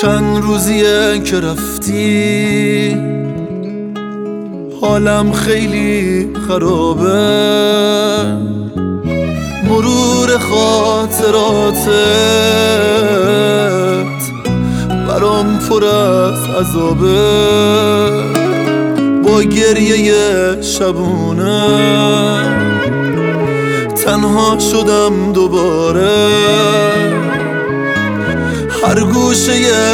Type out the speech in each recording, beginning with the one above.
چند روزیه که رفتی حالم خیلی خرابه، مرور خاطراتت برام پر از عذابه. با گریه شبونه تنها شدم دوباره، هر گوشه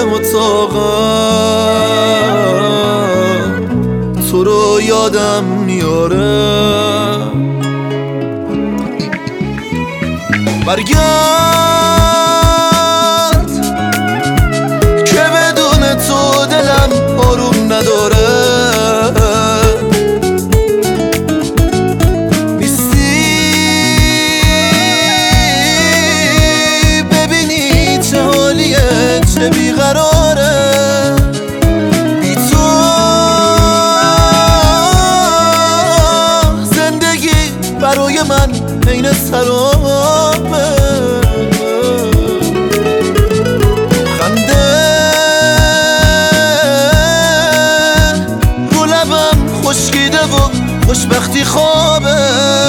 اتاقم تو رو یادم میاره. برگرد که بدون تو دلم آروم نداره. نیستی ببینی چه حالیه، چه بیقراره. بی تو زندگی برای من عین سرابه. خنده رو لبم خشکیده و خوشبختی خوابه.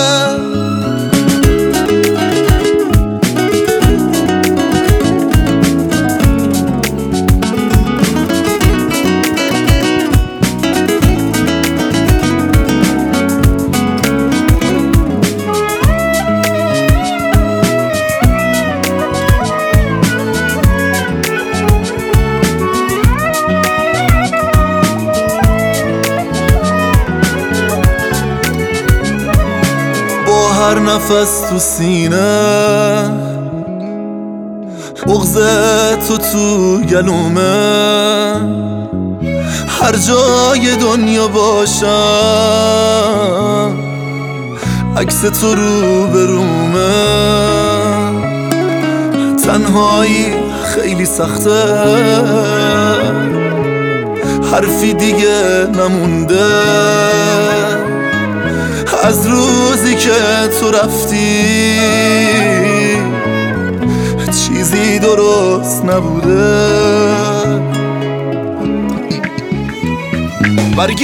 هر نفس تو سینه بغض تو گلومه، هر جای دنیا باشم عکس تو رو برومه. تنهایی خیلی سخته، حرفی دیگه نمونده از روزی که تو رفتی. چیزی درست نبوده. برگرد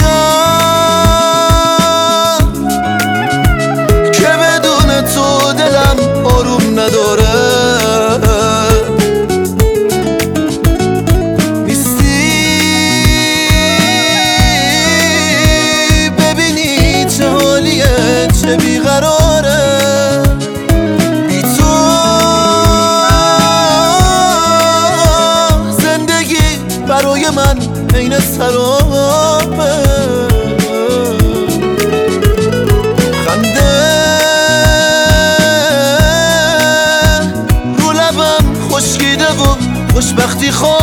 که بدون تو دلم آروم نداره. چه بیقراره. بی تو زندگی برای من عین سرابه. خنده رو لبم خشکیده و خوشبختی خوابه.